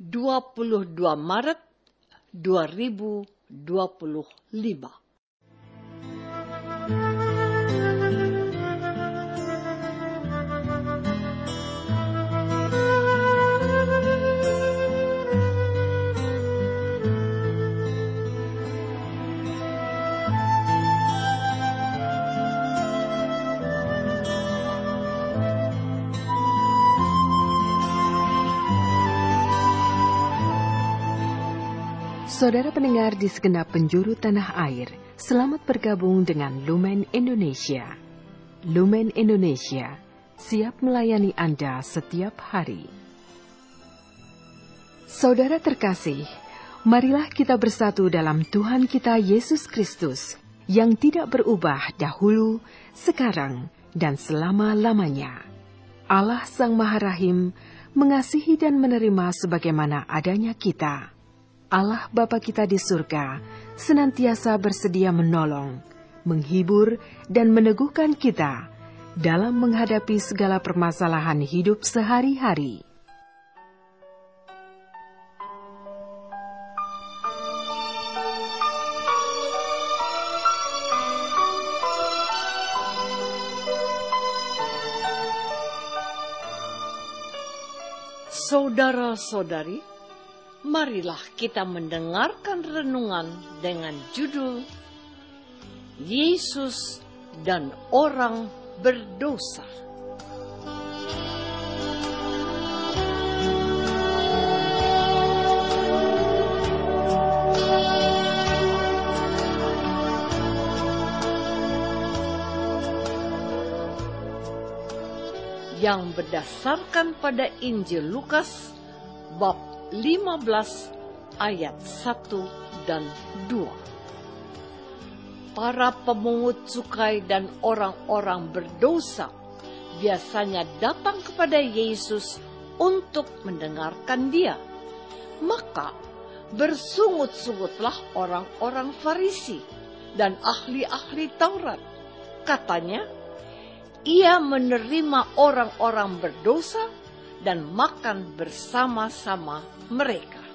22 Maret 2025. Saudara pendengar di segenap penjuru tanah air, selamat bergabung dengan Lumen Indonesia. Lumen Indonesia, siap melayani Anda setiap hari. Saudara terkasih, marilah kita bersatu dalam Tuhan kita Yesus Kristus, yang tidak berubah dahulu, sekarang, dan selama-lamanya. Allah Sang Maha Rahim mengasihi dan menerima sebagaimana adanya kita. Allah Bapa kita di surga senantiasa bersedia menolong, menghibur, dan meneguhkan kita dalam menghadapi segala permasalahan hidup sehari-hari. Saudara-saudari, marilah kita mendengarkan renungan dengan judul Yesus dan Orang Berdosa. Yang berdasarkan pada Injil Lukas bab 15 ayat 1 dan 2. Para pemungut cukai dan orang-orang berdosa biasanya datang kepada Yesus untuk mendengarkan Dia. Maka bersungut-sungutlah orang-orang Farisi dan ahli-ahli Taurat. Katanya, Ia menerima orang-orang berdosa dan makan bersama-sama mereka.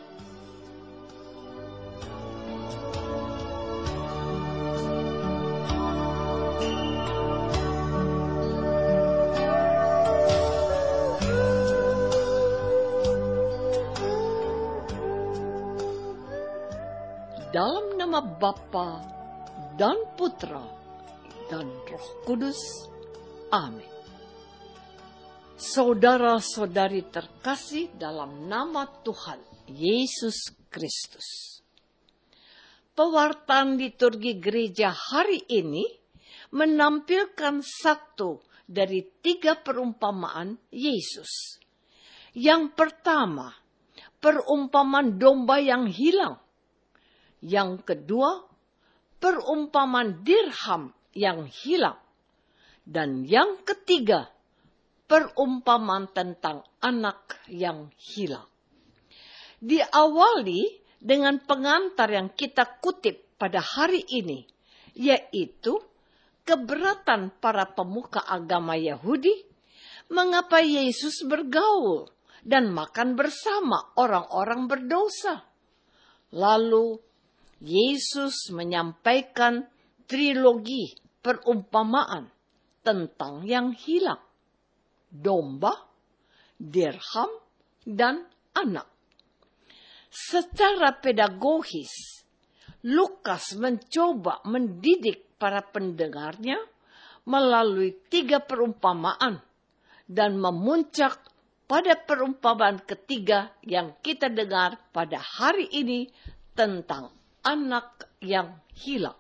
Dalam nama Bapa dan Putra dan Roh Kudus. Amin. Saudara-saudari terkasih dalam nama Tuhan Yesus Kristus. Pewartaan liturgi gereja hari ini menampilkan satu dari 3 perumpamaan Yesus. Yang pertama, perumpamaan domba yang hilang. Yang kedua, perumpamaan dirham yang hilang. Dan yang ketiga, perumpamaan tentang anak yang hilang. Diawali dengan pengantar yang kita kutip pada hari ini, yaitu keberatan para pemuka agama Yahudi mengapa Yesus bergaul dan makan bersama orang-orang berdosa. Lalu Yesus menyampaikan trilogi perumpamaan tentang yang hilang. Domba, dirham, dan anak. Secara pedagogis, Lukas mencoba mendidik para pendengarnya melalui 3 perumpamaan dan memuncak pada perumpamaan ketiga yang kita dengar pada hari ini tentang anak yang hilang.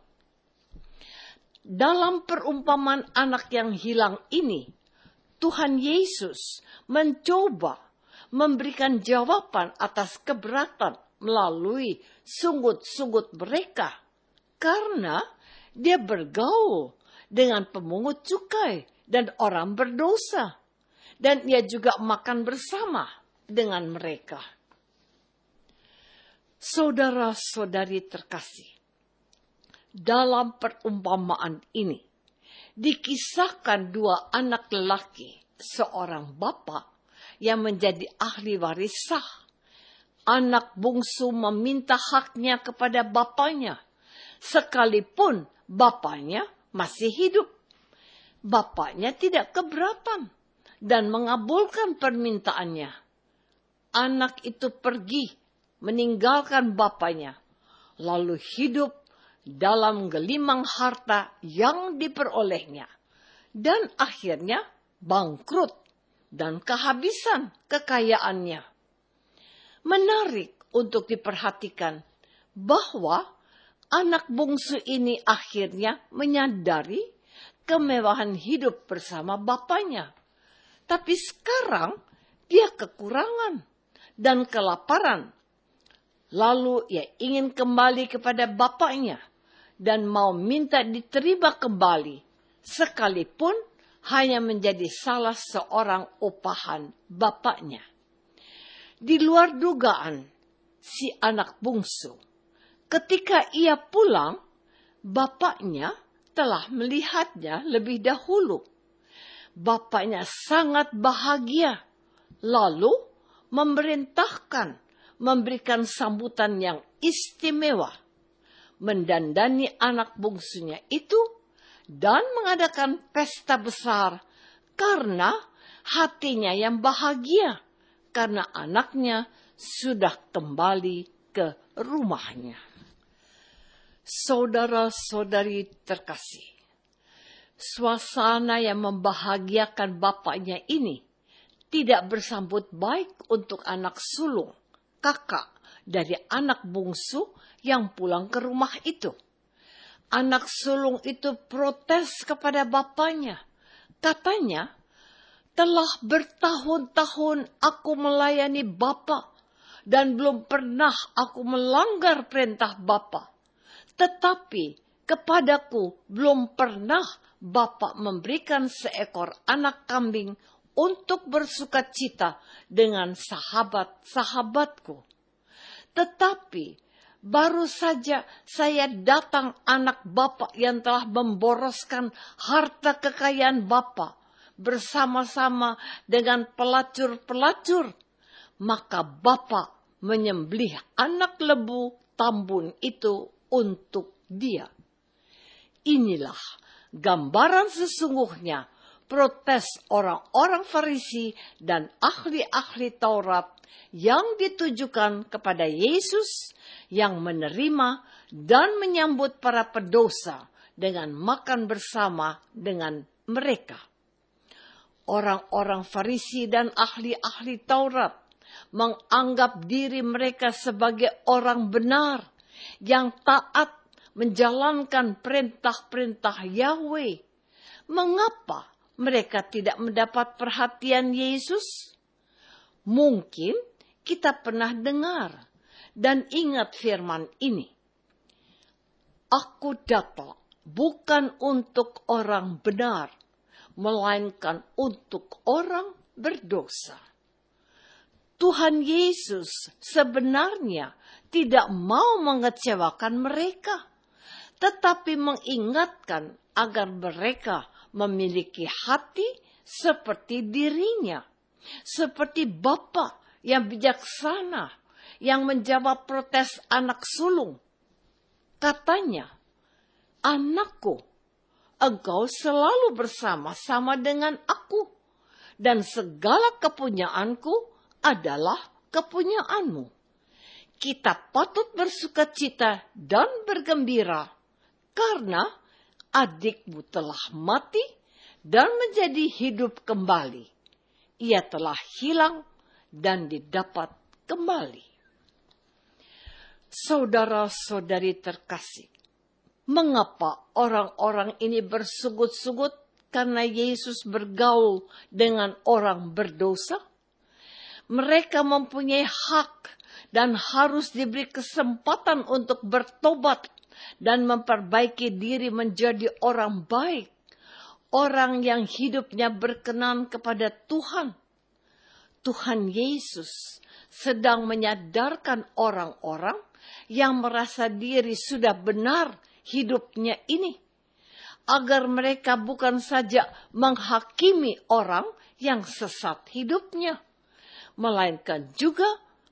Dalam perumpamaan anak yang hilang ini, Tuhan Yesus mencoba memberikan jawaban atas keberatan melalui sungut-sungut mereka karena Dia bergaul dengan pemungut cukai dan orang berdosa, dan Ia juga makan bersama dengan mereka. Saudara-saudari terkasih, dalam perumpamaan ini dikisahkan 2 anak lelaki, seorang bapa yang menjadi ahli waris sah. anak bungsu meminta haknya kepada bapaknya, sekalipun bapaknya masih hidup. Bapaknya tidak keberatan dan mengabulkan permintaannya. Anak itu pergi meninggalkan bapaknya, lalu hidup dalam gelimang harta yang diperolehnya, dan akhirnya bangkrut dan kehabisan kekayaannya. Menarik untuk diperhatikan bahwa anak bungsu ini akhirnya menyadari kemewahan hidup bersama bapaknya. Tapi sekarang dia kekurangan dan kelaparan. Lalu ia ingin kembali kepada bapaknya dan mau minta diterima kembali, sekalipun hanya menjadi salah seorang upahan bapaknya. Di luar dugaan si anak bungsu, ketika ia pulang, bapaknya telah melihatnya lebih dahulu. Bapaknya sangat bahagia, lalu memerintahkan memberikan sambutan yang istimewa, mendandani anak bungsunya itu, dan mengadakan pesta besar karena hatinya yang bahagia karena anaknya sudah kembali ke rumahnya. Saudara-saudari terkasih, suasana yang membahagiakan bapaknya ini tidak bersambut baik untuk anak sulung, kakak dari anak bungsu yang pulang ke rumah itu. Anak sulung itu protes kepada bapaknya. Katanya, telah bertahun-tahun aku melayani Bapa dan belum pernah aku melanggar perintah Bapa. Tetapi kepadaku belum pernah Bapa memberikan seekor anak kambing untuk bersukacita dengan sahabat-sahabatku. Tetapi baru saja saya datang anak Bapa yang telah memboroskan harta kekayaan Bapa bersama-sama dengan pelacur-pelacur, maka Bapa menyembelih anak lembu tambun itu untuk dia. Inilah gambaran sesungguhnya protes orang-orang Farisi dan ahli-ahli Taurat yang ditujukan kepada Yesus yang menerima dan menyambut para pendosa dengan makan bersama dengan mereka. Orang-orang Farisi dan ahli-ahli Taurat menganggap diri mereka sebagai orang benar yang taat menjalankan perintah-perintah Yahweh. Mengapa mereka tidak mendapat perhatian Yesus? Mungkin kita pernah dengar dan ingat firman ini. Aku datang bukan untuk orang benar, melainkan untuk orang berdosa. Tuhan Yesus sebenarnya tidak mau mengecewakan mereka, tetapi mengingatkan agar mereka memiliki hati seperti dirinya, seperti Bapa yang bijaksana yang menjawab protes anak sulung. Katanya, anakku, engkau selalu bersama-sama dengan aku, dan segala kepunyaanku adalah kepunyaanmu. Kita patut bersukacita dan bergembira, karena adikmu telah mati dan menjadi hidup kembali. Ia telah hilang dan didapat kembali. Saudara-saudari terkasih, mengapa orang-orang ini bersugut-sugut karena Yesus bergaul dengan orang berdosa? Mereka mempunyai hak dan harus diberi kesempatan untuk bertobat dan memperbaiki diri menjadi orang baik, orang yang hidupnya berkenan kepada Tuhan. Tuhan Yesus sedang menyadarkan orang-orang yang merasa diri sudah benar hidupnya ini, agar mereka bukan saja menghakimi orang yang sesat hidupnya, melainkan juga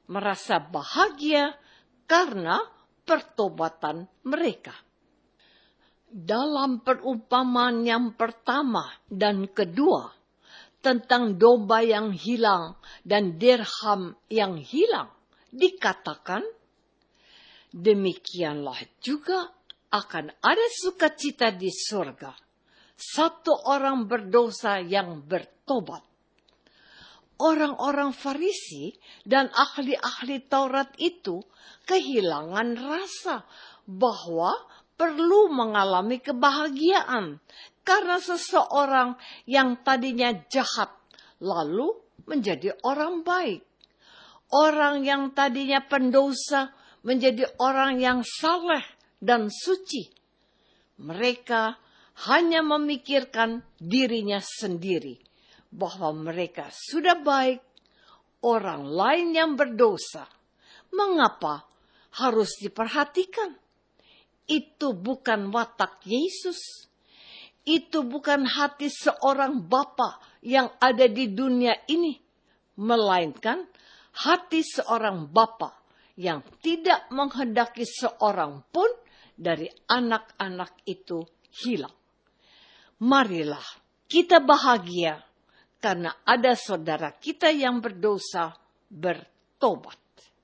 merasa bahagia karena pertobatan mereka. Dalam perumpamaan yang pertama dan kedua tentang domba yang hilang dan dirham yang hilang, dikatakan, demikianlah juga akan ada sukacita di surga, satu orang berdosa yang bertobat. Orang-orang Farisi dan ahli-ahli Taurat itu kehilangan rasa bahwa perlu mengalami kebahagiaan karena seseorang yang tadinya jahat lalu menjadi orang baik. Orang yang tadinya pendosa menjadi orang yang saleh dan suci. Mereka hanya memikirkan dirinya sendiri, bahwa mereka sudah baik, orang lain yang berdosa. Mengapa harus diperhatikan? Itu bukan watak Yesus. Itu bukan hati seorang bapa yang ada di dunia ini, melainkan hati seorang bapa yang tidak menghendaki seorang pun dari anak-anak itu hilang. Marilah kita bahagia karena ada saudara kita yang berdosa bertobat.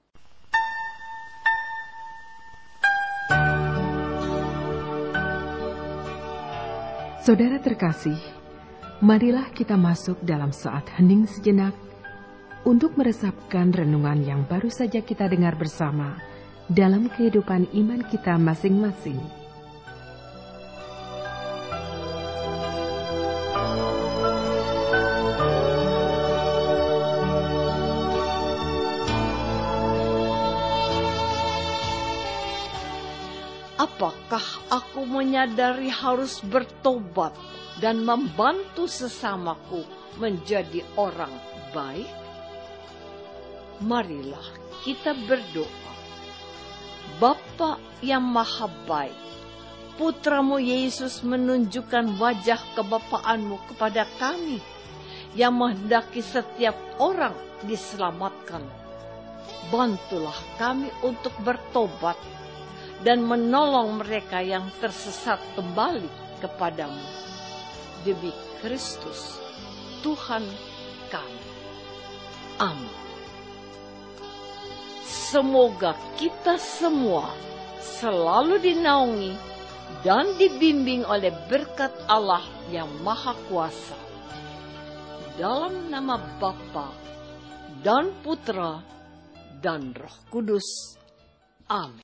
Saudara terkasih, marilah kita masuk dalam saat hening sejenak untuk meresapkan renungan yang baru saja kita dengar bersama dalam kehidupan iman kita masing-masing. Apakah aku menyadari harus bertobat dan membantu sesamaku menjadi orang baik? Marilah kita berdoa. Bapa yang maha baik, Putramu Yesus menunjukkan wajah kebapaanmu kepada kami yang menghendaki setiap orang diselamatkan. Bantulah kami untuk bertobat dan menolong mereka yang tersesat kembali kepadamu. Demi Kristus, Tuhan kami. Amin. Semoga kita semua selalu dinaungi dan dibimbing oleh berkat Allah yang Maha Kuasa. Dalam nama Bapa dan Putra dan Roh Kudus. Amin.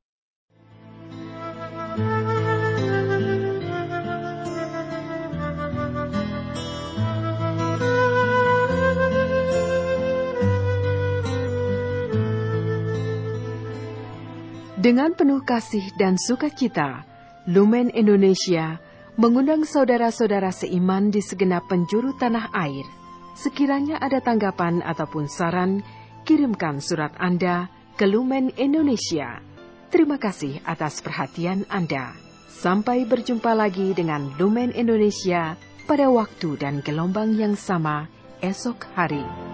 Dengan penuh kasih dan sukacita, Lumen Indonesia mengundang saudara-saudara seiman di segenap penjuru tanah air. Sekiranya ada tanggapan ataupun saran, kirimkan surat Anda ke Lumen Indonesia. Terima kasih atas perhatian Anda. Sampai berjumpa lagi dengan Lumen Indonesia pada waktu dan gelombang yang sama esok hari.